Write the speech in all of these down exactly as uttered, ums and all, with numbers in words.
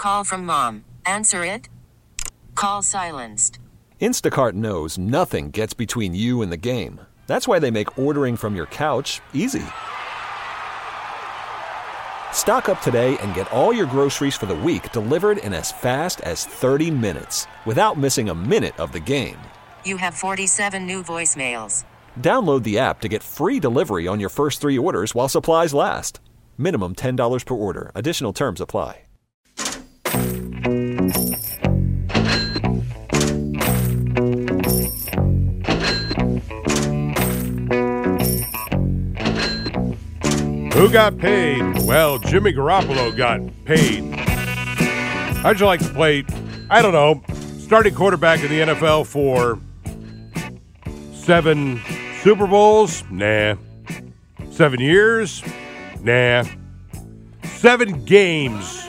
Call from mom. Answer it. Call silenced. Instacart knows nothing gets between you and the game. That's why they make ordering from your couch easy. Stock up today and get all your groceries for the week delivered in as fast as thirty minutes without missing a minute of the game. You have forty-seven new voicemails. Download the app to get free delivery on your first three orders while supplies last. Minimum ten dollars per order. Additional terms apply. Who got paid? Well, Jimmy Garoppolo got paid. How'd you like to play, I don't know, starting quarterback in the N F L for seven Super Bowls? Nah. Seven years? Nah. Seven games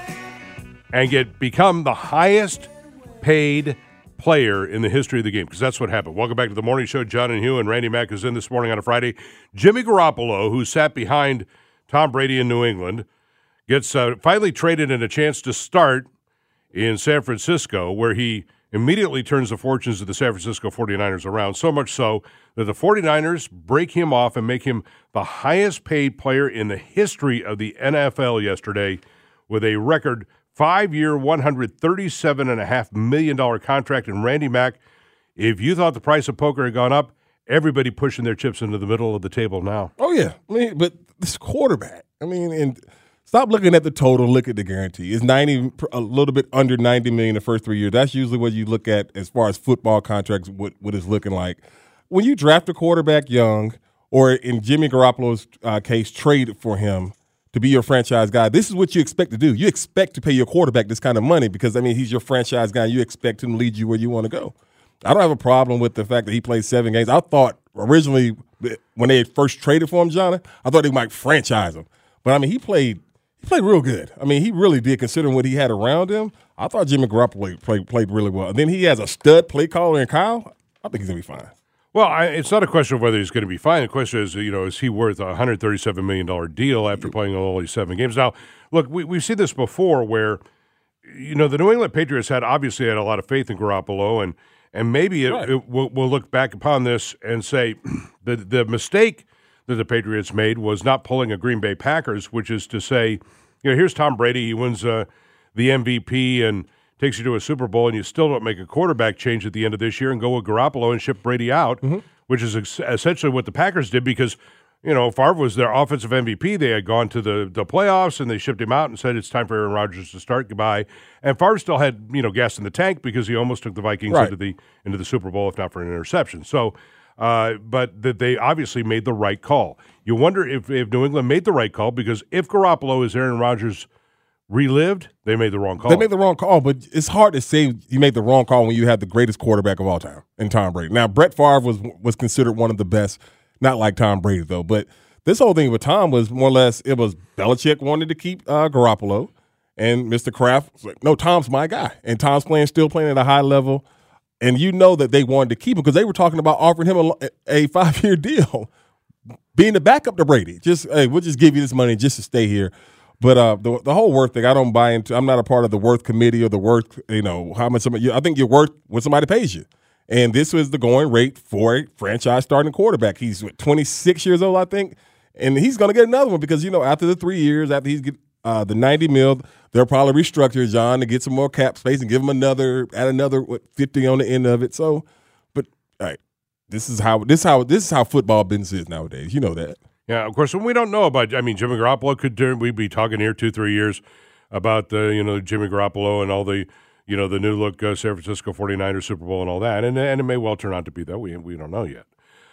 and get become the highest paid player in the history of the game, because that's what happened. Welcome back to the morning show. John and Hugh and Randy Mack is in this morning on a Friday. Jimmy Garoppolo, who sat behind Tom Brady in New England, gets uh, finally traded and a chance to start in San Francisco, where he immediately turns the fortunes of the San Francisco forty-niners around, so much so that the forty-niners break him off and make him the highest paid player in the history of the N F L yesterday with a record five-year, one hundred thirty-seven point five million dollars contract. And Randy Mack, if you thought the price of poker had gone up, everybody pushing their chips into the middle of the table now. Oh, yeah. I mean, but this quarterback, I mean, and stop looking at the total, look at the guarantee. It's ninety, a little bit under ninety million dollars the first three years. That's usually what you look at as far as football contracts, what, what it's looking like. When you draft a quarterback young, or in Jimmy Garoppolo's uh, case, trade for him to be your franchise guy, this is what you expect to do. You expect to pay your quarterback this kind of money because, I mean, he's your franchise guy. You expect him to lead you where you want to go. I don't have a problem with the fact that he played seven games. I thought originally when they first traded for him, Johnny, I thought they might franchise him. But, I mean, he played he played real good. I mean, he really did, considering what he had around him. I thought Jimmy Garoppolo played, played really well. And then he has a stud play caller in Kyle. I think he's going to be fine. Well, I, it's not a question of whether he's going to be fine. The question is, you know, is he worth a one hundred thirty-seven million dollars deal after playing only seven games? Now, look, we, we've seen this before where, you know, the New England Patriots had obviously had a lot of faith in Garoppolo, and and maybe it, right. it, we'll, we'll look back upon this and say the the mistake that the Patriots made was not pulling a Green Bay Packers, which is to say, you know, here's Tom Brady, he wins uh, the M V P and takes you to a Super Bowl, and you still don't make a quarterback change at the end of this year and go with Garoppolo and ship Brady out, mm-hmm. which is ex- essentially what the Packers did because, you know, Favre was their offensive M V P. They had gone to the, the playoffs, and they shipped him out and said it's time for Aaron Rodgers to start. Goodbye. And Favre still had, you know, gas in the tank because he almost took the Vikings right. into the into the Super Bowl, if not for an interception. So, uh, but that they obviously made the right call. You wonder if, if New England made the right call, because if Garoppolo is Aaron Rodgers relived, they made the wrong call. They made the wrong call, but it's hard to say you made the wrong call when you have the greatest quarterback of all time in Tom Brady. Now, Brett Favre was was considered one of the best, not like Tom Brady, though. But this whole thing with Tom was more or less, it was Belichick wanted to keep uh, Garoppolo, and Mister Kraft was like, no, Tom's my guy. And Tom's playing, still playing at a high level. And you know that they wanted to keep him because they were talking about offering him a, a five-year deal, being the backup to Brady. Just, hey, we'll just give you this money just to stay here. But uh, the the whole worth thing, I don't buy into. I'm not a part of the worth committee or the worth, you know, how much somebody. I think you're worth what somebody pays you. And this was the going rate for a franchise starting quarterback. He's what, twenty-six years old, I think. And he's going to get another one because, you know, after the three years, after he's get uh, the ninety mil, they'll probably restructure John to get some more cap space and give him another, add another what, fifty on the end of it. So, but all right, this is how this is how this is how football business is nowadays. You know that. Yeah, of course, when we don't know about, I mean, Jimmy Garoppolo could turn, we'd be talking here two, three years about the, you know, Jimmy Garoppolo and all the, you know, the new look uh, San Francisco forty-niners Super Bowl and all that. And, and it may well turn out to be that. We we don't know yet.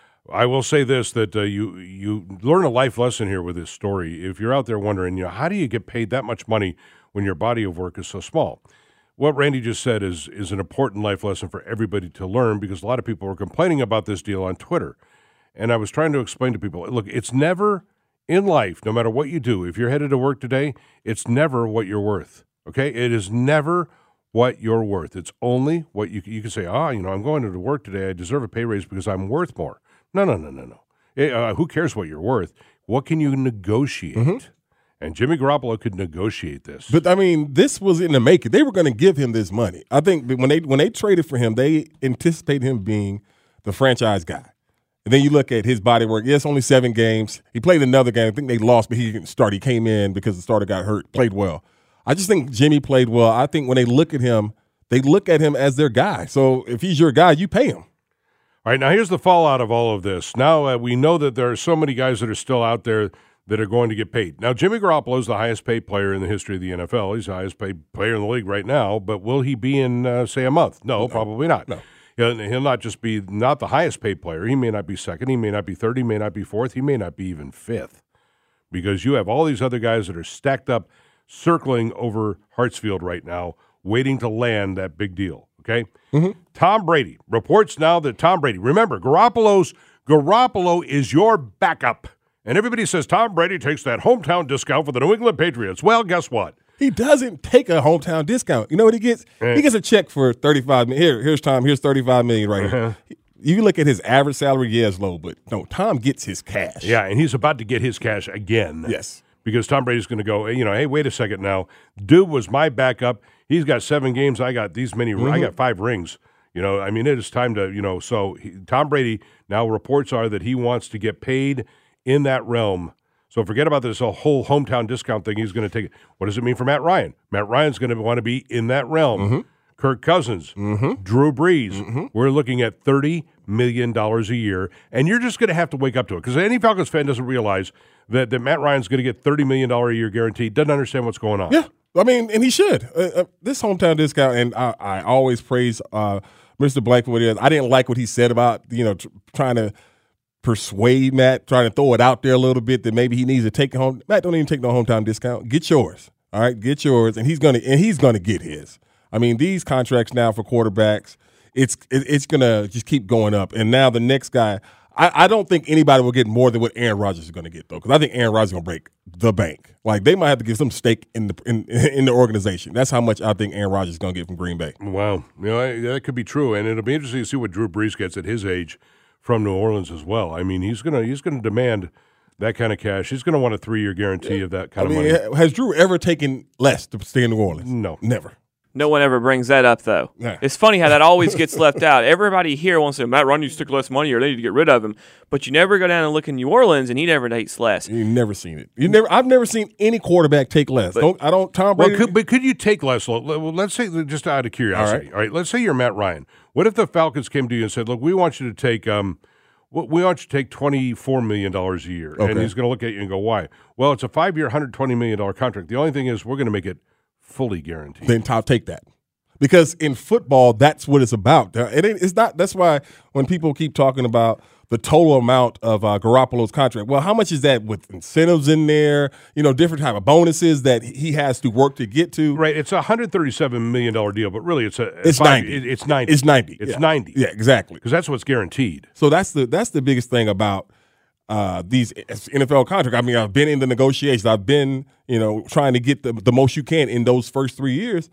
I will say this, that uh, you you learn a life lesson here with this story. If you're out there wondering, you know, how do you get paid that much money when your body of work is so small? What Randy just said is is an important life lesson for everybody to learn, because a lot of people were complaining about this deal on Twitter. And I was trying to explain to people, look, it's never in life, no matter what you do, if you're headed to work today, it's never what you're worth, okay? It is never what you're worth. It's only what you, you can say, ah, you know, I'm going to work today, I deserve a pay raise because I'm worth more. No, no, no, no, no. Uh, who cares what you're worth? What can you negotiate? Mm-hmm. And Jimmy Garoppolo could negotiate this. But I mean, this was in the making. They were going to give him this money. I think when they when they traded for him, they anticipate him being the franchise guy. And then you look at his body work. Yes, only seven games. He played another game. I think they lost, but he didn't start. He came in because the starter got hurt. Played well. I just think Jimmy played well. I think when they look at him, they look at him as their guy. So if he's your guy, you pay him. All right, now here's the fallout of all of this. Now uh, we know that there are so many guys that are still out there that are going to get paid. Now, Jimmy Garoppolo is the highest paid player in the history of the N F L. He's the highest paid player in the league right now, but will he be in, uh, say, a month? No, no, probably not. No. He'll, he'll not just be not the highest paid player. He may not be second. He may not be third. He may not be fourth. He may not be even fifth, because you have all these other guys that are stacked up, circling over Hartsfield right now, waiting to land that big deal, okay? Mm-hmm. Tom Brady. Reports now that Tom Brady, remember, Garoppolo's Garoppolo is your backup. And everybody says Tom Brady takes that hometown discount for the New England Patriots. Well, guess what? He doesn't take a hometown discount. You know what he gets? Eh. He gets a check for thirty-five million. Here, here's Tom. Here's thirty-five million right Uh-huh. here. You look at his average salary, yeah, it's low, but no, Tom gets his cash. Yeah, and he's about to get his cash again. Yes. Because Tom Brady's going to go, you know, hey, wait a second now. Dude was my backup. He's got seven games. I got these many. Mm-hmm. I got five rings. You know, I mean, it is time to, you know, so he, Tom Brady, now reports are that he wants to get paid in that realm. So forget about this whole hometown discount thing. He's going to take it. What does it mean for Matt Ryan? Matt Ryan's going to want to be in that realm. Mm-hmm. Kirk Cousins, Mm-hmm. Drew Brees. Mm-hmm. We're looking at thirty million dollars a year, and you're just going to have to wake up to it, because any Falcons fan doesn't realize that, that Matt Ryan's going to get thirty million dollars a year guaranteed, doesn't understand what's going on. Yeah, I mean, and he should. Uh, uh, this hometown discount, and I, I always praise uh, Mister Blank for what he is. I didn't like what he said about, you know, tr- trying to persuade Matt, trying to throw it out there a little bit that maybe he needs to take home. Matt, don't even take no hometown discount. Get yours. All right, get yours, and he's gonna and he's gonna get his. I mean, these contracts now for quarterbacks, it's it, it's gonna just keep going up. And now the next guy, I, I don't think anybody will get more than what Aaron Rodgers is going to get, though, because I think Aaron Rodgers is going to break the bank. Like, they might have to give some stake in the in, in the organization. That's how much I think Aaron Rodgers is going to get from Green Bay. Wow, you know, that could be true, and it'll be interesting to see what Drew Brees gets at his age from New Orleans as well. I mean, he's gonna he's gonna demand that kind of cash. He's gonna want a three year guarantee yeah. of that kind I mean, of money. Has Drew ever taken less to stay in New Orleans? No, never. No one ever brings that up, though. Yeah. It's funny how that always gets left out. Everybody here wants to say, Matt Ryan needs to take less money or they need to get rid of him. But you never go down and look in New Orleans, and he never takes less. You've never seen it. You never. I've never seen any quarterback take less. But, don't I don't Tom well, Brady. could, but could you take less? Well, let's say, just out of curiosity, all right. all right, let's say you're Matt Ryan. What if the Falcons came to you and said, look, we want you to take um, we want you to take twenty-four million dollars a year. Okay. And he's going to look at you and go, why? Well, it's a five-year, one hundred twenty million dollars contract. The only thing is we're going to make it fully guaranteed. Then I'll take that. Because in football, that's what it's about. It ain't, it's not. That's why when people keep talking about the total amount of uh, Garoppolo's contract, well, how much is that with incentives in there? You know, different type of bonuses that he has to work to get to. Right. It's a one hundred thirty-seven million dollars deal, but really, it's a it's five, ninety. It, it's ninety. It's ninety. It's yeah. ninety. Yeah, exactly. Because that's what's guaranteed. So that's the that's the biggest thing about uh, these N F L contracts. I mean, I've been in the negotiations. I've been, you know, trying to get the the most you can in those first three years.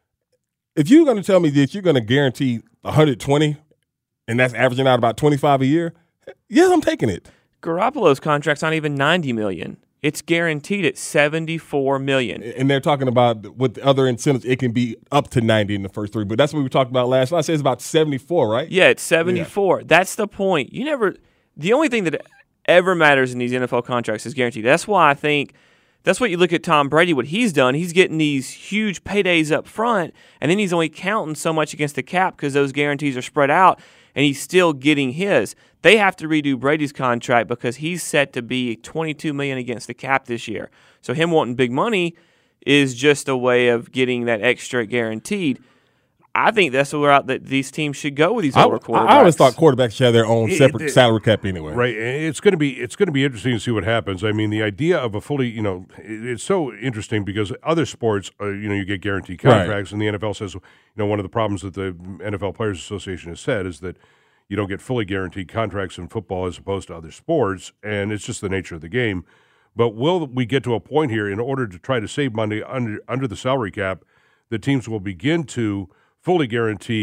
If you're going to tell me that you're going to guarantee one hundred twenty, and that's averaging out about twenty-five a year, yes, I'm taking it. Garoppolo's contract's not even ninety million dollars. It's guaranteed at seventy-four million dollars. And they're talking about with other incentives, it can be up to ninety in the first three. But that's what we talked about last night. I said it's about seventy-four, right? Yeah, it's seventy-four. Yeah. That's the point. You never. The only thing that ever matters in these N F L contracts is guaranteed. That's why I think. That's what you look at Tom Brady, what he's done. He's getting these huge paydays up front, and then he's only counting so much against the cap because those guarantees are spread out, and he's still getting his. They have to redo Brady's contract because he's set to be twenty-two million dollars against the cap this year. So him wanting big money is just a way of getting that extra guaranteed. I think that's the route that these teams should go with these older quarterbacks. I always thought quarterbacks should have their own separate it, it, salary cap anyway. Right. It's going to be it's going to be interesting to see what happens. I mean, the idea of a fully, you know, it's so interesting because other sports, uh, you know, you get guaranteed contracts, right. And the N F L says, you know, one of the problems that the N F L Players Association has said is that you don't get fully guaranteed contracts in football as opposed to other sports, and it's just the nature of the game. But will we get to a point here in order to try to save money under under the salary cap that teams will begin to fully guarantee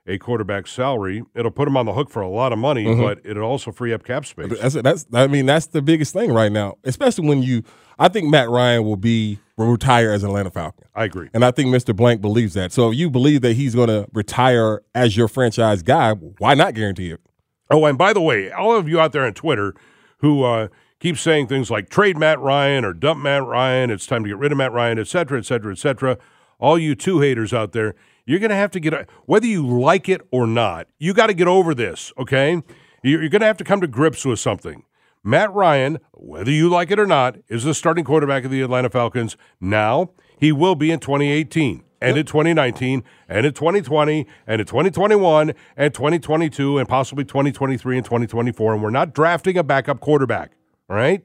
a quarterback salary. It'll put him on the hook for a lot of money, mm-hmm. but it'll also free up cap space. That's, that's I mean, that's the biggest thing right now, especially when you – I think Matt Ryan will be will retire as an Atlanta Falcon. I agree. And I think Mister Blank believes that. So if you believe that he's going to retire as your franchise guy, why not guarantee it? Oh, and by the way, all of you out there on Twitter who uh, keep saying things like trade Matt Ryan or dump Matt Ryan, it's time to get rid of Matt Ryan, et cetera, et cetera, et cetera, all you two haters out there, you're going to have to get – whether you like it or not, you got to get over this, okay? You're going to have to come to grips with something. Matt Ryan, whether you like it or not, is the starting quarterback of the Atlanta Falcons now. He will be in twenty eighteen and in twenty nineteen and in twenty twenty and in twenty twenty-one and twenty twenty-two and possibly twenty twenty-three and twenty twenty-four, and we're not drafting a backup quarterback, all right?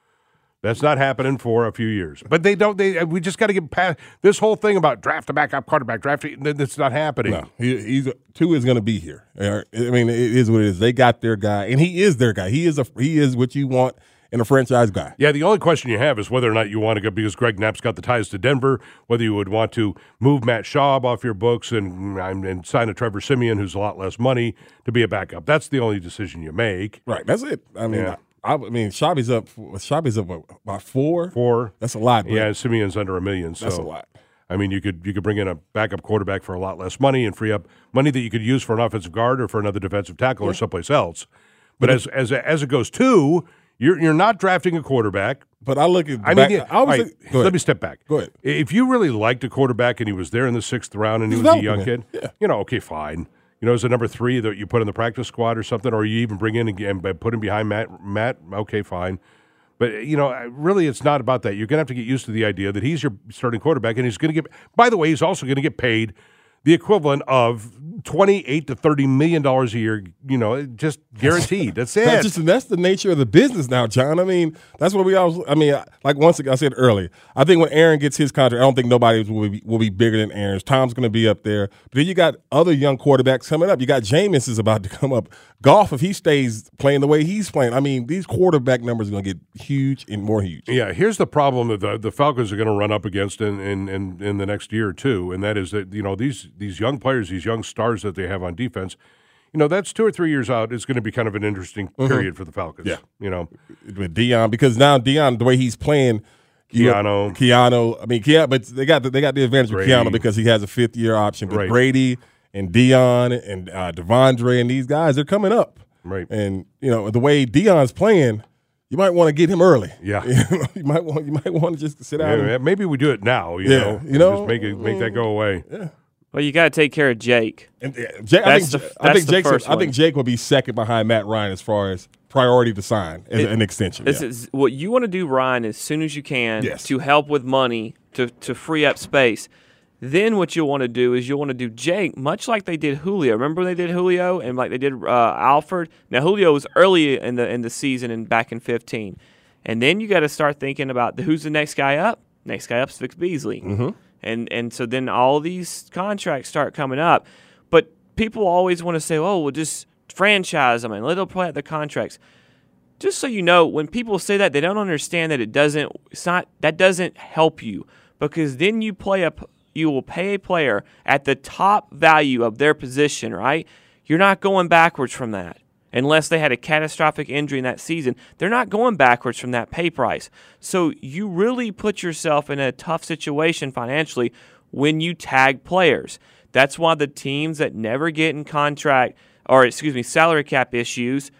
That's not happening for a few years. But they don't. They we just got to get past this whole thing about draft a backup quarterback. Draft that's not happening. No, he, he's Tua is going to be here. I mean, it is what it is. They got their guy, and he is their guy. He is a he is what you want in a franchise guy. Yeah. The only question you have is whether or not you want to go, because Greg Knapp's got the ties to Denver. Whether you would want to move Matt Schaub off your books and and sign a Trevor Siemian, who's a lot less money, to be a backup. That's the only decision you make. Right. That's it. I mean. Yeah. I mean, Shabby's up. Shabby's up about four. Four. That's a lot. Bro. Yeah, Simeon's under a million. So, that's a lot. I mean, you could you could bring in a backup quarterback for a lot less money and free up money that you could use for an offensive guard or for another defensive tackle yeah. or someplace else. But, but as as as it goes to, you're you're not drafting a quarterback. But I look at. I back, mean, yeah, I was right, like, let me step back. Go ahead. If you really liked a quarterback and he was there in the sixth round and he was a young kid, yeah. you know, okay, fine. You know, as a number three that you put in the practice squad or something, or you even bring in and put him behind Matt. Matt, okay, fine. But, you know, really it's not about that. You're going to have to get used to the idea that he's your starting quarterback, and he's going to get – by the way, he's also going to get paid the equivalent of twenty-eight to thirty million dollars a year, you know, just guaranteed. That's it. That's, just, that's the nature of the business now, John. I mean, that's what we always – I mean, like once again, I said earlier, I think when Aaron gets his contract, I don't think nobody will be, will be bigger than Aaron's. Tom's going to be up there. But then you got other young quarterbacks coming up. You got Jameis is about to come up. Goff, if he stays playing the way he's playing, I mean, these quarterback numbers are going to get huge and more huge. Yeah, here's the problem that the, the Falcons are going to run up against in, in, in, in the next year or two, and that is that, you know, these these young players, these young stars that they have on defense, you know, that's two or three years out. It's going to be kind of an interesting mm-hmm. period for the Falcons. Yeah. You know. With Deion, because now Deion, the way he's playing – Keanu. Keanu. I mean, Keanu, but they got the, they got the advantage Brady. of Keanu because he has a fifth year option. But right. Brady and Deion and uh, Devondre and these guys, they're coming up. Right. And you know the way Deion's playing, you might want to get him early. Yeah. you might want you might want to just sit down. Yeah, and, maybe we do it now. You yeah, know, you know, just make it make that go away. Yeah. Well, you got to take care of Jake. And, uh, Jake I think, the, I think the Jake's first I think one. Jake will be second behind Matt Ryan as far as priority to sign as it, an extension. This yeah. is what you want to do, Ryan, as soon as you can yes. to help with money to to free up space. Then what you'll want to do is you'll want to do Jake, much like they did Julio. Remember when they did Julio and like they did uh, Alfred? Now Julio was early in the in the season and back in fifteen, and then you got to start thinking about the, who's the next guy up. Next guy up is Vic Beasley, mm-hmm. and and so then all these contracts start coming up. But people always want to say, "Oh, well, just franchise them and let them play out the contracts." Just so you know, when people say that, they don't understand that it doesn't. It's not that doesn't help you because then you play a. You will pay a player at the top value of their position, right? You're not going backwards from that. Unless they had a catastrophic injury in that season, they're not going backwards from that pay price. So you really put yourself in a tough situation financially when you tag players. That's why the teams that never get in contract, or excuse me, salary cap issues,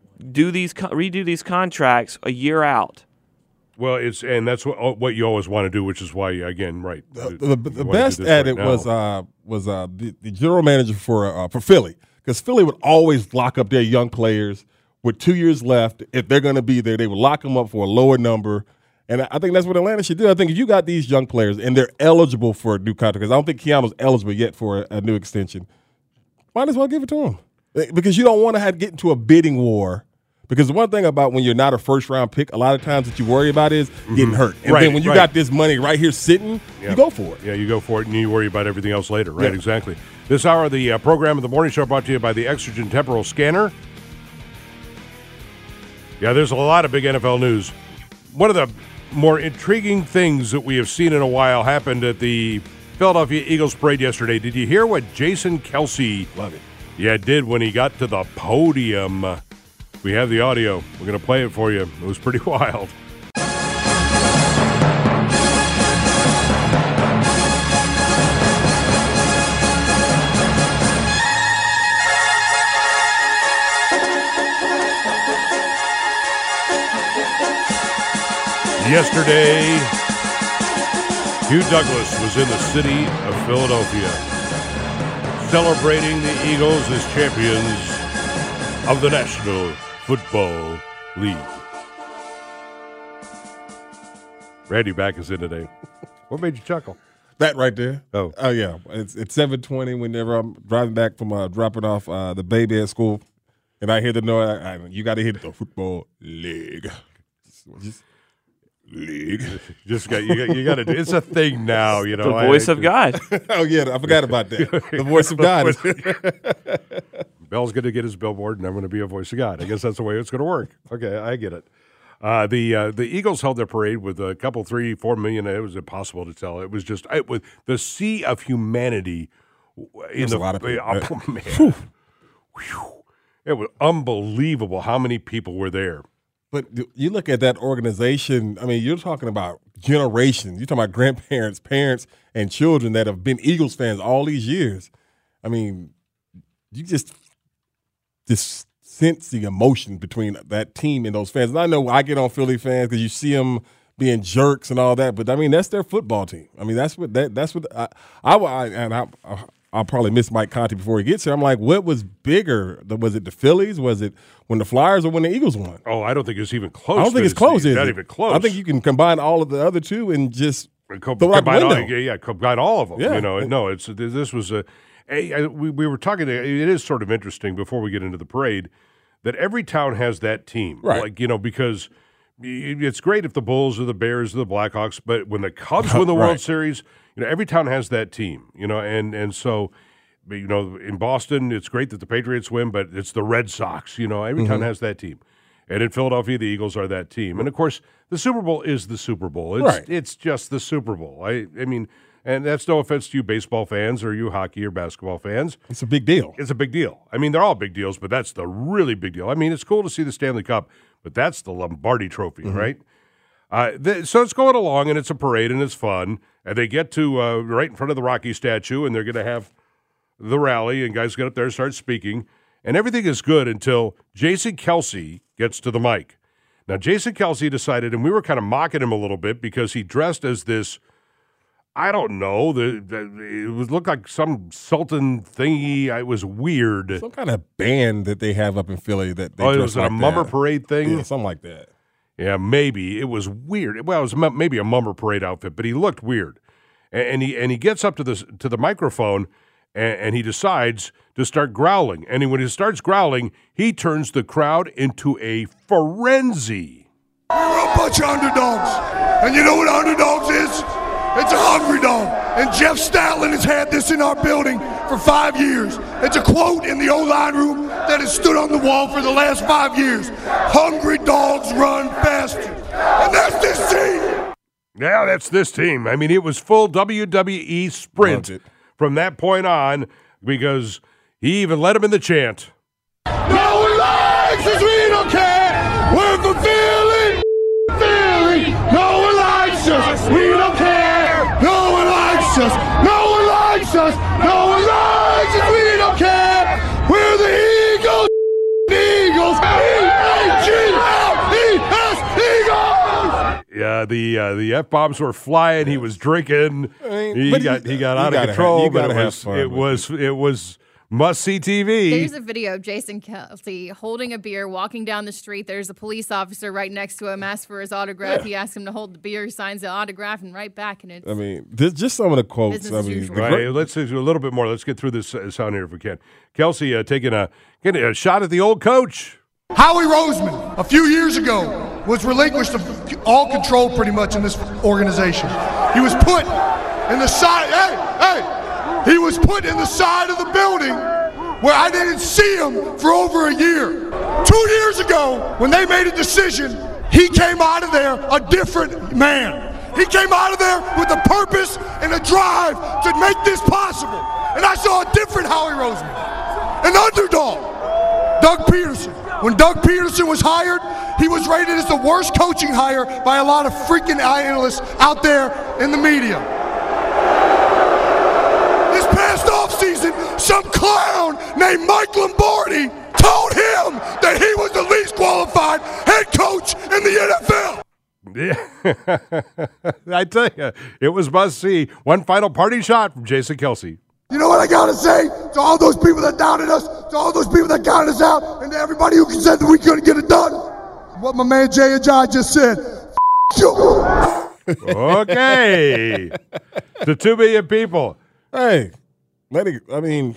do these redo these contracts a year out. Well, it's and that's what what you always want to do, which is why again, right? The, the, the best at right it now. was uh, was uh, the, the general manager for uh, for Philly, because Philly would always lock up their young players with two years left. If they're going to be there, they would lock them up for a lower number. And I think that's what Atlanta should do. I think if you got these young players and they're eligible for a new contract, because I don't think Keanu's eligible yet for a, a new extension, might as well give it to him, because you don't want to have to get into a bidding war. Because the one thing about when you're not a first-round pick, a lot of times what you worry about is getting hurt. And right, then when you right. got this money right here sitting, yeah. you go for it. Yeah, you go for it, and you worry about everything else later. Right, yeah. exactly. This hour of the uh, program of the morning show brought to you by the Exergen Temporal Scanner. Yeah, there's a lot of big N F L news. One of the more intriguing things that we have seen in a while happened at the Philadelphia Eagles parade yesterday. Did you hear what Jason Kelce Love it. yeah, did when he got to the podium? We have the audio. We're going to play it for you. It was pretty wild. Yesterday, Hugh Douglas was in the city of Philadelphia celebrating the Eagles as champions of the National Football League. Randy Back is in today. What made you chuckle? That right there. Oh. Oh, yeah. It's it's seven twenty whenever I'm driving back from uh, dropping off uh, the baby at school, and I hear the noise. I, I, you got to hit the football league. Just, league. Just got you got you got to do. It's a thing now, you know. The voice I, of God. Oh, yeah. I forgot about that. The voice of God. Bell's going to get his billboard, and I'm going to be a voice of God. I guess that's the way it's going to work. Okay, I get it. Uh, the uh, the Eagles held their parade with a couple, three, four million. It was impossible to tell. It was just it was the sea of humanity. In the, a lot of people. Oh, man. Whew. Whew. It was unbelievable how many people were there. But you look at that organization, I mean, you're talking about generations. You're talking about grandparents, parents, and children that have been Eagles fans all these years. I mean, you just just sense the emotion between that team and those fans. And I know I get on Philly fans because you see them being jerks and all that, but I mean, that's their football team. I mean, that's what that that's what I I, I and I. I I'll probably miss Mike Conti before he gets here. I'm like, what was bigger? Was it the Phillies? Was it when the Flyers or when the Eagles won? Oh, I don't think it's even close. I don't think it's close. Is not it? even close. I think you can combine all of the other two and just Co- throw out the combine all, window. yeah, yeah, combine all of them. Yeah. You know, no, it's this was a. a we, we were talking. It is sort of interesting before we get into the parade that every town has that team, Right. Like you know, because it's great if the Bulls or the Bears or the Blackhawks, but when the Cubs win the Right. World Series, you know, every town has that team. You know, and and so. You know, in Boston, it's great that the Patriots win, but it's the Red Sox. You know, every Mm-hmm. town has that team. And in Philadelphia, the Eagles are that team. And, of course, the Super Bowl is the Super Bowl. It's, Right. it's just the Super Bowl. I, I mean, and that's no offense to you baseball fans or you hockey or basketball fans. It's a big deal. It's a big deal. I mean, they're all big deals, but that's the really big deal. I mean, it's cool to see the Stanley Cup, but that's the Lombardi Trophy, Mm-hmm. right? Uh, th- so it's going along, and it's a parade, and it's fun. And they get to uh, right in front of the Rocky statue, and they're going to have the rally, and guys get up there and start speaking, and everything is good until Jason Kelce gets to the mic. Now, Jason Kelce decided, and we were kind of mocking him a little bit because he dressed as this, I don't know, the, the it was looked like some Sultan thingy. It was weird. Some kind of band that they have up in Philly that they Oh, it dress was it like a mummer that. parade thing? Yeah, something like that. Yeah, maybe. It was weird. Well, it was m- maybe a mummer parade outfit, but he looked weird. And, and he and he gets up to the to the microphone, and, and he decides to start growling. And he, when he starts growling, he turns the crowd into a frenzy. We're a bunch of underdogs. And you know what underdogs is? It's a hungry dog. And Jeff Stoutland has had this in our building for five years. It's a quote in the O-line room that has stood on the wall for the last five years. Hungry dogs run faster. And that's this team. Yeah, that's this team. I mean, it was full W W E sprint Loved it. from that point on because he even let him in the chant. No one likes us, we don't care. We're from Philly, Philly. No one likes us, we don't care. No one likes us, no one likes us. No one likes us, we don't care. We're the Eagles, Eagles. E A G L E S, Eagles. Yeah, the uh, the F bombs were flying. He was drinking. I mean, he but got you- he got you out of gotta control. have- you but gotta it have was fun it with was it was must see T V. There's a video of Jason Kelce holding a beer, walking down the street. There's a police officer right next to him, asks for his autograph. He asks him to hold the beer. He signs the autograph and right back. And it's I mean, this, just some of the quotes. Business I as mean, usual. the Right, great- let's do a little bit more. Let's get through this uh, sound here if we can. Kelsey uh, taking a getting a shot at the old coach. Howie Roseman, a few years ago, was relinquished of all control pretty much in this organization. He was put in the side, hey, hey, he was put in the side of the building where I didn't see him for over a year. Two years ago, when they made a decision, he came out of there a different man. He came out of there with a purpose and a drive to make this possible. And I saw a different Howie Roseman, an underdog. Doug Peterson. When Doug Peterson was hired, he was rated as the worst coaching hire by a lot of freaking analysts out there in the media. This past offseason, some clown named Mike Lombardi told him that he was the least qualified head coach in the N F L. Yeah, I tell you, it was must see. One final parting shot from Jason Kelce. You know what I gotta say to all those people that doubted us, to all those people that counted us out, and to everybody who said that we couldn't get it done? What my man Jay and John just said. F- you. Okay, the two million people. Hey, let it. I mean,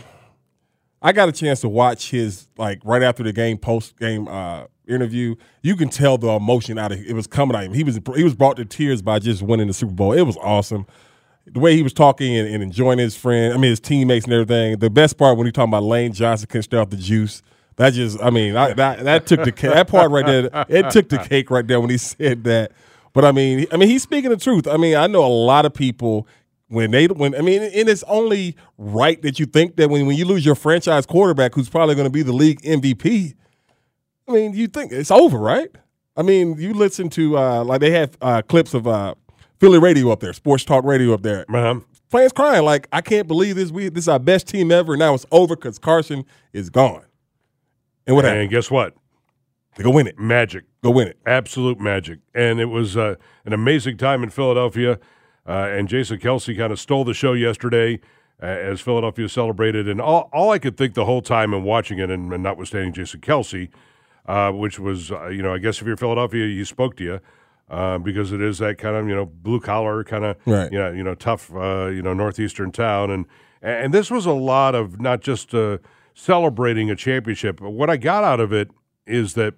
I got a chance to watch his like right after the game, post game uh, interview. You can tell the emotion out of it was coming out of him. He was he was brought to tears by just winning the Super Bowl. It was awesome. The way he was talking and, and enjoying his friend, I mean his teammates and everything. The best part when he talking about Lane Johnson couldn't stay off the juice. That just, I mean, I, that that took the that part right there. It took the cake right there when he said that. But I mean, I mean, he's speaking the truth. I mean, I know a lot of people when they when I mean, and it's only right that you think that when when you lose your franchise quarterback, who's probably going to be the league M V P. I mean, you think it's over, right? I mean, you listen to uh, like they have uh, clips of. Uh, Philly radio up there, sports talk radio up there. Uh-huh. Fans crying like, I can't believe this. We this is our best team ever. And now it's over because Carson is gone. And what and happened? guess what? They go win it. Magic. Go win it. Absolute magic. And it was uh, an amazing time in Philadelphia. Uh, and Jason Kelce kind of stole the show yesterday uh, as Philadelphia celebrated. And all, all I could think the whole time in watching it, and, and notwithstanding Jason Kelce, uh, which was, uh, you know, I guess if you're Philadelphia, he spoke to you. Uh, because it is that kind of, you know, blue collar kind of, right. you know, you know, tough, uh, you know, northeastern town, and and this was a lot of not just uh, celebrating a championship. But what I got out of it is that,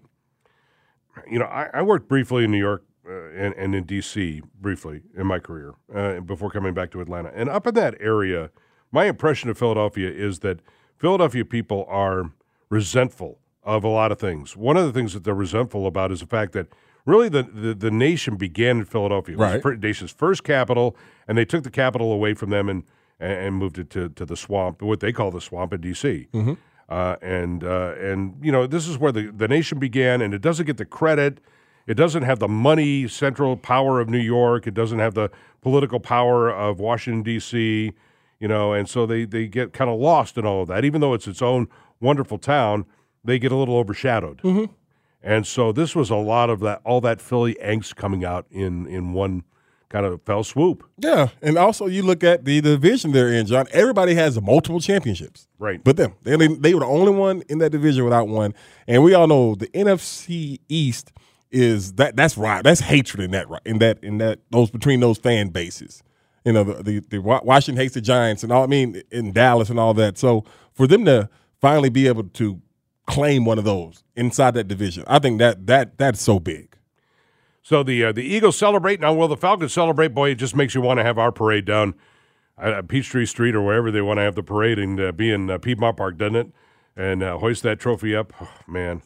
you know, I, I worked briefly in New York uh, and, and in D C briefly in my career uh, before coming back to Atlanta, and up in that area, my impression of Philadelphia is that Philadelphia people are resentful of a lot of things. One of the things that they're resentful about is the fact that. Really, the, the, the nation began in Philadelphia. It was right. the nation's first capital, and they took the capital away from them and and moved it to, to the swamp, what they call the swamp in D C Mm-hmm. Uh, and, uh, and you know, this is where the, the nation began, and it doesn't get the credit. It doesn't have the money, central power of New York. It doesn't have the political power of Washington, D C, you know, and so they, they get kind of lost in all of that. Even though it's its own wonderful town, they get a little overshadowed. Mm-hmm. And so this was a lot of that, all that Philly angst coming out in, in one kind of fell swoop. Yeah, and also you look at the, the division they're in, John. Everybody has multiple championships. Right. But them. They, they were the only one in that division without one. And we all know the N F C East is that that's right. That's hatred in that in that in that those between those fan bases. You know, the, the, the Washington hates the Giants and all I mean in Dallas and all that. So for them to finally be able to claim one of those inside that division. I think that that that's so big. So the uh, the Eagles celebrate. Now, will the Falcons celebrate? Boy, it just makes you want to have our parade down at Peachtree Street or wherever they want to have the parade and uh, be in uh, Piedmont Park, doesn't it? And uh, hoist that trophy up. Oh, man.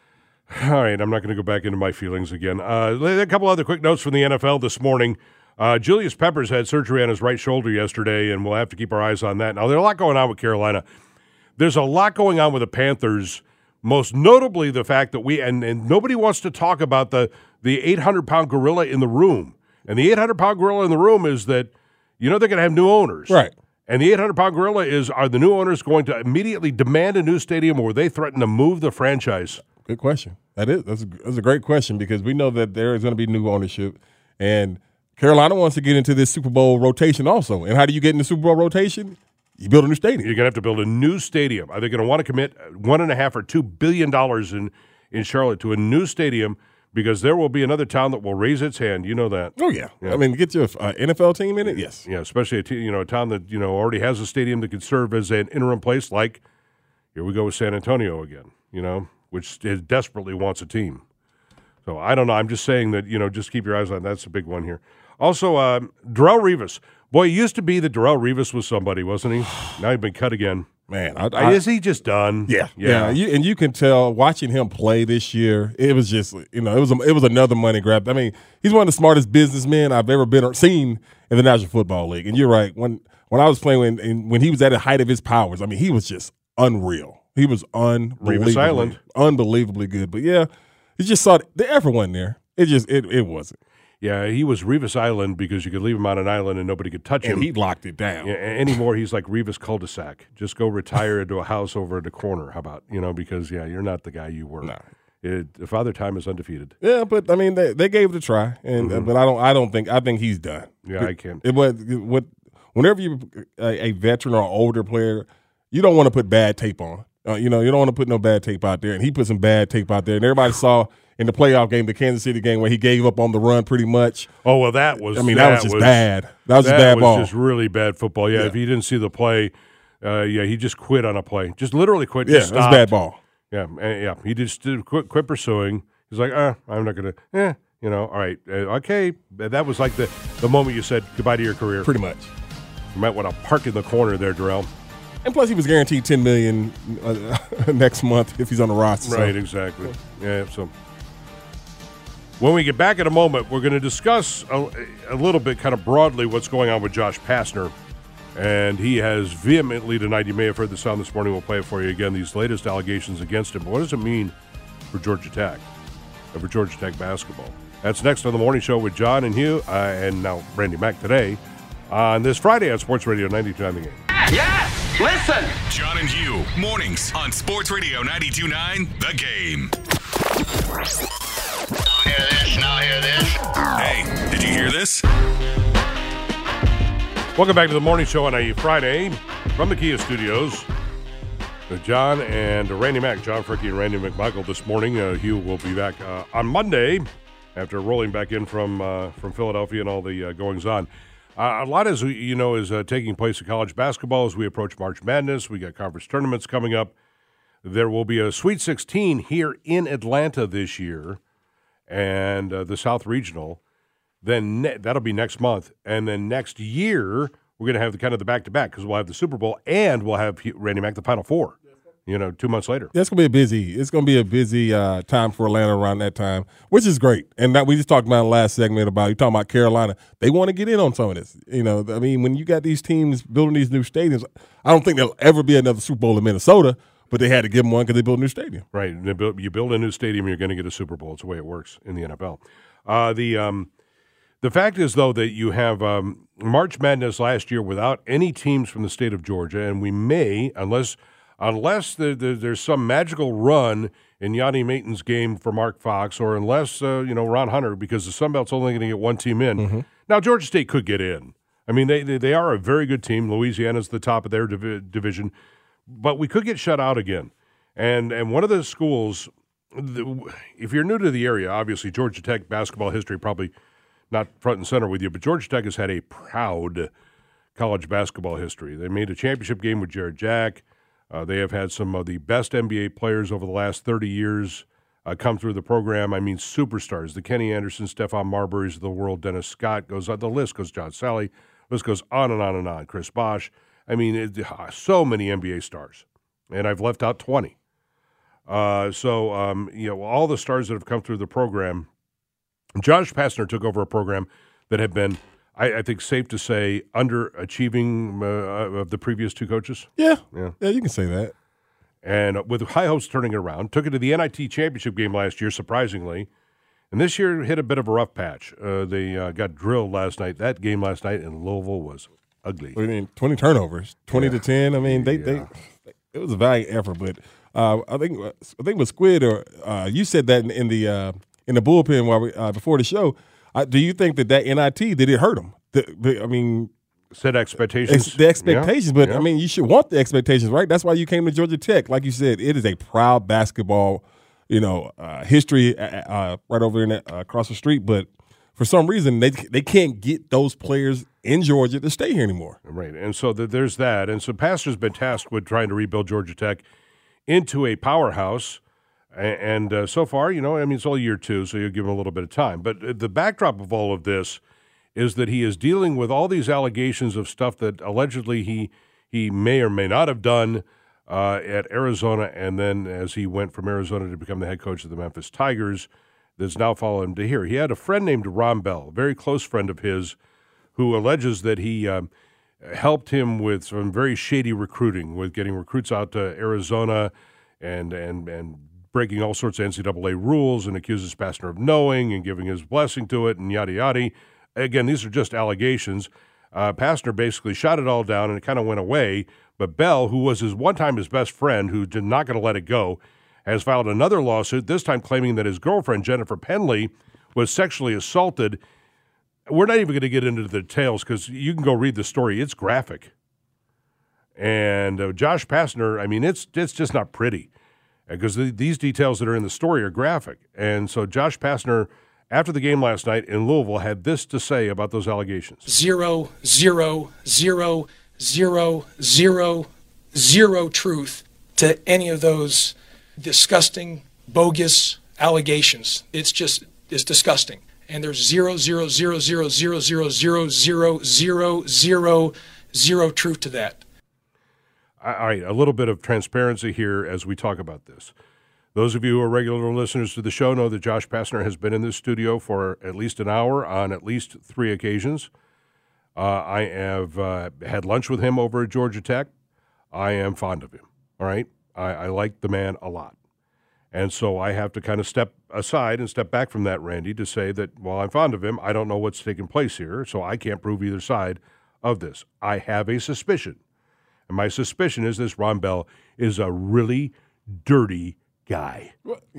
All right, I'm not going to go back into my feelings again. Uh, a couple other quick notes from the N F L this morning. Uh, Julius Peppers had surgery on his right shoulder yesterday, and we'll have to keep our eyes on that. Now, there's a lot going on with Carolina. There's a lot going on with the Panthers, most notably the fact that we, and, and nobody wants to talk about the the eight hundred pound gorilla in the room. And the eight hundred pound gorilla in the room is that, you know, they're going to have new owners. Right. And the eight hundred pound gorilla is, are the new owners going to immediately demand a new stadium, or they threaten to move the franchise? Good question. That is. That's a, that's a great question because we know that there is going to be new ownership. And Carolina wants to get into this Super Bowl rotation also. And how do you get in the Super Bowl rotation? You build a new stadium. You're going to have to build a new stadium. Are they going to want to commit one and a half or two billion dollars in, in Charlotte to a new stadium? Because there will be another town that will raise its hand. You know that. Oh yeah. yeah. I mean, get your uh, N F L team in it. Yes. Yeah, especially a t- you know a town that you know already has a stadium that could serve as an interim place. Like here we go with San Antonio again. You know, which is, desperately wants a team. So I don't know. I'm just saying that you know just keep your eyes on that. That's a big one here. Also, um, Darrelle Revis. Boy, he used to be that Darrelle Revis was somebody, wasn't he? Now he's been cut again. Man, I, I, is he just done? Yeah, yeah. yeah. You, and you can tell watching him play this year. It was just, you know, it was a, it was another money grab. I mean, he's one of the smartest businessmen I've ever been seen in the National Football League. And you're right. When when I was playing, when and when he was at the height of his powers, I mean, he was just unreal. He was unbelievably, Revis Island, unbelievably good. But yeah, you just saw the effort wasn't there. It just it it wasn't. Yeah, he was Revis Island because you could leave him on an island and nobody could touch And him. he locked it down. Yeah, anymore, he's like Revis cul-de-sac. Just go retire into a house over in the corner. How about, you know, because, yeah, you're not the guy you were. No. It, Father Time is undefeated. Yeah, but, I mean, they, they gave it a try. and mm-hmm. But I don't I don't think – I think he's done. Yeah, I can't. It, it, it, what, whenever you're a, a veteran or an older player, you don't want to put bad tape on. Uh, you know, you don't want to put no bad tape out there. And he put some bad tape out there. And everybody saw – in the playoff game, the Kansas City game, where he gave up on the run pretty much. Oh, well, that was – I mean, that, that was just was, bad. That was that just bad was ball. That was just really bad football. Yeah, yeah, if you didn't see the play, uh, yeah, he just quit on a play. Just literally quit. Yeah, that's bad ball. Yeah, yeah. He just did quit, quit pursuing. He's like, uh, I'm not going to – eh, you know, all right, uh, okay. That was like the, the moment you said goodbye to your career. Pretty much. You might want to park in the corner there, Darrell. And plus, he was guaranteed ten million dollars uh, next month if he's on the roster. Right, so. exactly. Yeah, so – when we get back in a moment, we're going to discuss a, a little bit kind of broadly what's going on with Josh Pastner. And he has vehemently tonight, you may have heard the sound this morning, we'll play it for you again, these latest allegations against him. But what does it mean for Georgia Tech and for Georgia Tech basketball? That's next on the Morning Show with John and Hugh, uh, and now Randy Mack today, on this Friday on Sports Radio ninety-two point nine The Game. Yes! Listen! John and Hugh, mornings on Sports Radio ninety-two point nine The Game. Now hear this, now hear this. Hey, did you hear this? Welcome back to the Morning Show on a Friday from the Kia Studios. With John and Randy Mack, John Fricke and Randy McMichael this morning. Uh, Hugh will be back uh, on Monday after rolling back in from uh, from Philadelphia and all the uh, goings on. Uh, a lot, as you know, is uh, taking place in college basketball as we approach March Madness. We got conference tournaments coming up. There will be a Sweet sixteen here in Atlanta this year, and uh, the South Regional. Then ne- that'll be next month, and then next year we're going to have the kind of the back to back because we'll have the Super Bowl and we'll have Randy Mack the Final Four. You know, two months later. That's gonna be a busy. It's gonna be a busy uh, time for Atlanta around that time, which is great. And that we just talked about in the last segment about you talking about Carolina. They want to get in on some of this. You know, I mean, when you got these teams building these new stadiums, I don't think there'll ever be another Super Bowl in Minnesota. But they had to give them one because they built a new stadium. Right. You build a new stadium, you're going to get a Super Bowl. It's the way it works in the N F L. Uh, the um, the fact is, though, that you have um, March Madness last year without any teams from the state of Georgia, and we may, unless unless the, the, there's some magical run in Yanni Mayton's game for Mark Fox, or unless, uh, you know, Ron Hunter, because the Sun Belt's only going to get one team in. Mm-hmm. Now, Georgia State could get in. I mean, they, they, they are a very good team. Louisiana's the top of their div- division. But we could get shut out again. And and one of the schools, the, if you're new to the area, obviously Georgia Tech basketball history probably not front and center with you, but Georgia Tech has had a proud college basketball history. They made a championship game with Jared Jack. Uh, they have had some of the best N B A players over the last thirty years uh, come through the program. I mean, superstars, the Kenny Anderson, Stephon Marbury's of the world, Dennis Scott, goes on. The list goes, John Sally, list goes on and on and on, Chris Bosh. I mean, it, so many N B A stars, and I've left out twenty. Uh, so, um, you know, all the stars that have come through the program, Josh Pastner took over a program that had been, I, I think, safe to say, underachieving uh, of the previous two coaches. Yeah, yeah, yeah, you can say that. And with high hopes turning it around, took it to the N I T championship game last year, surprisingly, and this year hit a bit of a rough patch. Uh, they uh, got drilled last night. That game last night in Louisville was ugly. I mean, twenty turnovers, twenty yeah. to ten. I mean, they, yeah. they it was a valiant effort, but uh, I think I think with Squid or uh, you said that in, in the uh, in the bullpen while we, uh, before the show. Uh, do you think that that N I T did it hurt them? The, the, I mean, set expectations. Ex- the expectations, yeah. but yeah. I mean, you should want the expectations, right? That's why you came to Georgia Tech, like you said. It is a proud basketball, you know, uh, history uh, uh, right over in that, uh, across the street, but. For some reason, they they can't get those players in Georgia to stay here anymore. Right, and so the, there's that. And so Pastner's been tasked with trying to rebuild Georgia Tech into a powerhouse. And, and uh, so far, you know, I mean, it's only year two, so you'll give them a little bit of time. But the backdrop of all of this is that he is dealing with all these allegations of stuff that allegedly he he may or may not have done uh, at Arizona, and then as he went from Arizona to become the head coach of the Memphis Tigers, that's now followed him to here. He had a friend named Ron Bell, a very close friend of his, who alleges that he um, helped him with some very shady recruiting, with getting recruits out to Arizona and and and breaking all sorts of N C double A rules, and accuses Pastner of knowing and giving his blessing to it, and yada yada. Again, these are just allegations. Uh, Pastner basically shot it all down, and it kind of went away. But Bell, who was his one time his best friend, who did not going to let it go, has filed another lawsuit, this time claiming that his girlfriend, Jennifer Penley, was sexually assaulted. We're not even going to get into the details because you can go read the story. It's graphic. And uh, Josh Pastner, I mean, it's it's just not pretty because the, these details that are in the story are graphic. And so Josh Pastner, after the game last night in Louisville, had this to say about those allegations. Zero, zero, zero, zero, zero, zero truth to any of those disgusting, bogus allegations. It's just, it's disgusting. And there's zero, zero, zero, zero, zero, zero, zero, zero, zero, zero, zero truth to that. All right, a little bit of transparency here as we talk about this. Those of you who are regular listeners to the show know that Josh Pastner has been in this studio for at least an hour on at least three occasions. Uh, I have uh, had lunch with him over at Georgia Tech. I am fond of him, all right? I, I like the man a lot. And so I have to kind of step aside and step back from that, Randy, to say that while I'm fond of him, I don't know what's taking place here, so I can't prove either side of this. I have a suspicion, and my suspicion is this Ron Bell is a really dirty guy.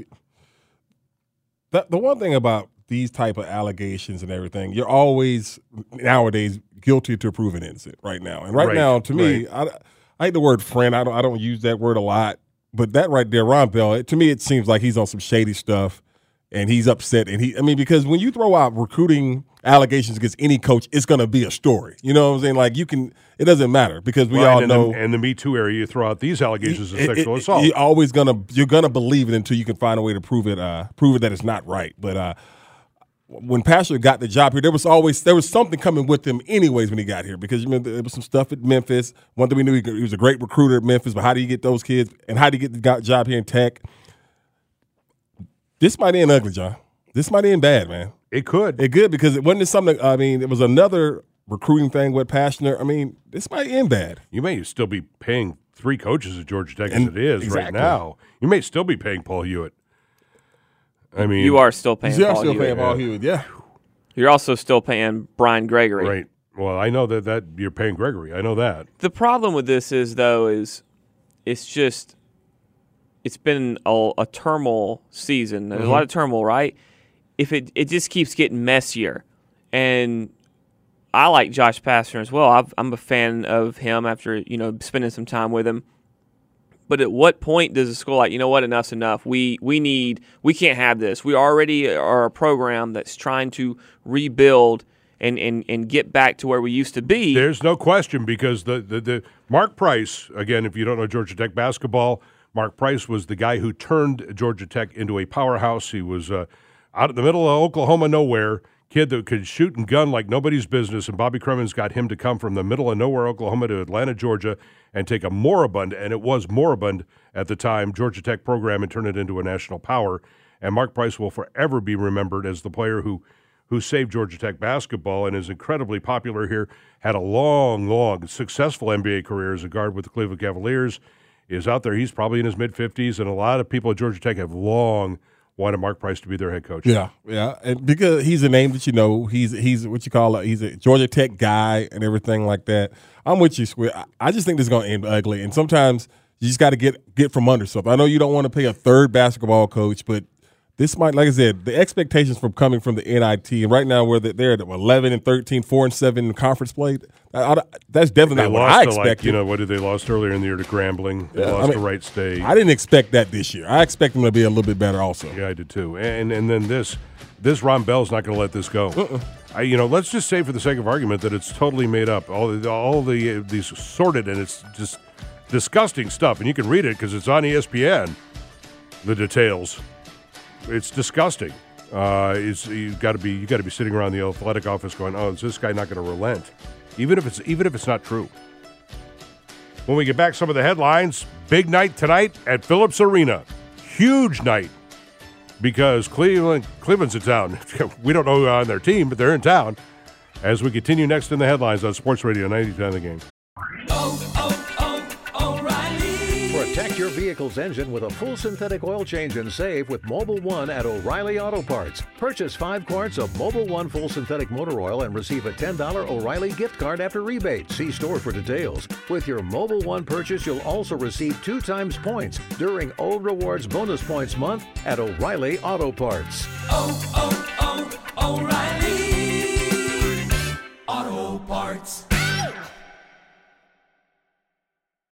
The, the one thing about these type of allegations and everything, you're always nowadays guilty to proven innocent right now. And right, right now, to me, right. I, I hate the word friend. I don't I don't use that word a lot. But that right there, Ron Bell, it, to me, it seems like he's on some shady stuff, and he's upset. And he, I mean, because when you throw out recruiting allegations against any coach, it's going to be a story. You know what I'm saying? Like, you can, it doesn't matter because we well, all and know. The, and the Me Too area, you throw out these allegations of it, sexual it, assault. You're always gonna, you're gonna believe it until you can find a way to prove it, uh, prove it that it's not right. But uh, when Pastner got the job here, there was always there was something coming with him, anyways, when he got here because you know there was some stuff at Memphis. One thing we knew, he, he was a great recruiter at Memphis. But how do you get those kids, and how do you get the job here in Tech? This might end ugly, John. This might end bad, man. It could. It could because it wasn't something. I mean, it was another recruiting thing with Pastner. I mean, this might end bad. You may still be paying three coaches at Georgia Tech and, as it is exactly. right now. You may still be paying Paul Hewitt. I mean, you are still paying. You are Paul still Hewitt. paying Paul Hewitt. Yeah. You're also still paying Brian Gregory. Right. Well, I know that, that you're paying Gregory. I know that. The problem with this is, though, is it's just it's been a, a turmoil season. There's mm-hmm. a lot of turmoil, right? If it it just keeps getting messier, and I like Josh Pastner as well. I've, I'm a fan of him after you know spending some time with him. But at what point does a school like, you know what, enough's enough? We we need we can't have this. We already are a program that's trying to rebuild and, and, and get back to where we used to be. There's no question because the, the, the Mark Price, again, if you don't know Georgia Tech basketball, Mark Price was the guy who turned Georgia Tech into a powerhouse. He was uh, out in the middle of Oklahoma nowhere, kid that could shoot and gun like nobody's business, and Bobby Cremins got him to come from the middle of nowhere, Oklahoma, to Atlanta, Georgia, and take a moribund, and it was moribund at the time, Georgia Tech program and turn it into a national power. And Mark Price will forever be remembered as the player who who saved Georgia Tech basketball and is incredibly popular here, had a long, long, successful N B A career as a guard with the Cleveland Cavaliers, is out there. He's probably in his mid-fifties, and a lot of people at Georgia Tech have long wanted Mark Price to be their head coach. Yeah, yeah, and because he's a name that you know, he's he's what you call a, he's a Georgia Tech guy and everything like that. I'm with you, Squid. I just think this is going to end ugly, and sometimes you just got to get get from under something. I know you don't want to pay a third basketball coach, but this might, like I said, the expectations from coming from the N I T, and right now where they're at eleven and thirteen, four and seven in conference play. I, I, that's definitely they not what I expected. Like, you know, what did they lost earlier in the year to Grambling? They yeah, lost I mean, to Wright State. I didn't expect that this year. I expect them to be a little bit better also. Yeah, I did too. And and then this, this Ron Bell's not going to let this go. Uh-uh. I, you know, let's just say for the sake of argument that it's totally made up. All the, all the these sorted, and it's just disgusting stuff. And you can read it because it's on E S P N. The details. It's disgusting. Uh, is you got to be you got to be sitting around the athletic office going, oh, is this guy not going to relent? Even if it's even if it's not true. When we get back, some of the headlines. Big night tonight at Phillips Arena. Huge night because Cleveland Cleveland's in town. We don't know who on their team, but they're in town. As we continue next in the headlines on Sports Radio ninety-two point nine The Game. Oh, oh, oh, O'Reilly. Protect your vehicle's engine with a full synthetic oil change and save with Mobile One at O'Reilly Auto Parts. Purchase five quarts of Mobile One full synthetic motor oil and receive a ten dollars O'Reilly gift card after rebate. See store for details. With your Mobile One purchase, you'll also receive two times points during O Rewards Bonus Points Month at O'Reilly Auto Parts. Oh, oh, oh, O'Reilly Auto Parts.